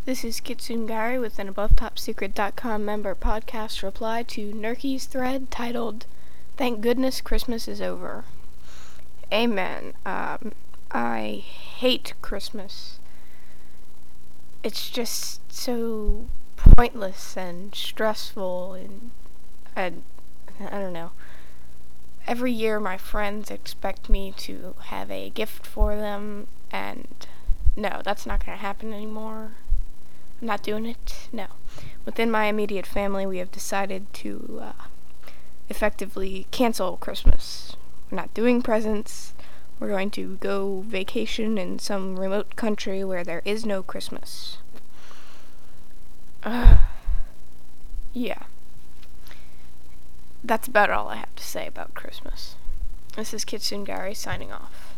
This is Kitsune with an AboveTopSecret.com member podcast reply to Nerky's thread titled, "Thank Goodness Christmas is Over." Amen. I hate Christmas. It's just so pointless and stressful and I don't know. Every year my friends expect me to have a gift for them, and no, that's not going to happen anymore. I'm not doing it. No. Within my immediate family, we have decided to effectively cancel Christmas. We're not doing presents. We're going to go vacation in some remote country where there is no Christmas. Yeah. That's about all I have to say about Christmas. This is Kitsune signing off.